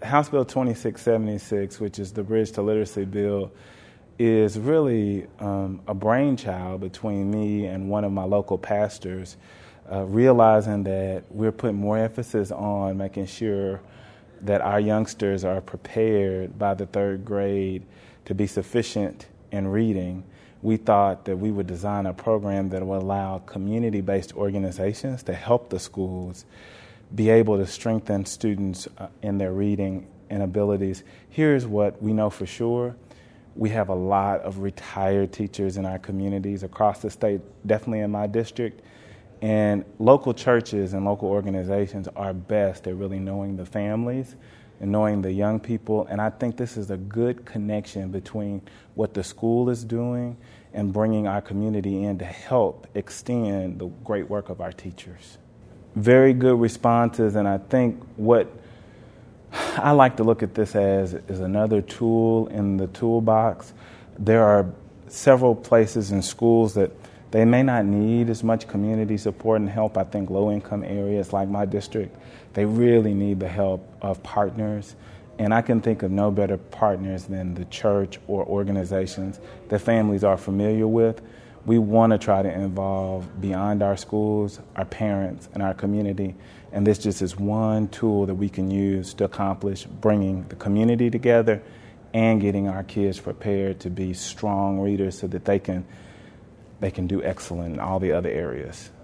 House Bill 2676, which is the Bridge to Literacy bill, is really a brainchild between me and one of my local pastors, realizing that we're putting more emphasis on making sure that our youngsters are prepared by the third grade to be sufficient in reading. We thought that we would design a program that would allow community-based organizations to help the schools be able to strengthen students in their reading and abilities. Here's what we know for sure. We have a lot of retired teachers in our communities across the state, definitely in my district. And local churches and local organizations are best at really knowing the families and knowing the young people. And I think this is a good connection between what the school is doing and bringing our community in to help extend the great work of our teachers. Very good responses, and I think what I like to look at this as is another tool in the toolbox. There are several places in schools that they may not need as much community support and help. I think low-income areas like my district, they really need the help of partners. And I can think of no better partners than the church or organizations that families are familiar with. We want to try to involve beyond our schools, our parents, and our community. And this just is one tool that we can use to accomplish bringing the community together and getting our kids prepared to be strong readers so that they can do excellent in all the other areas.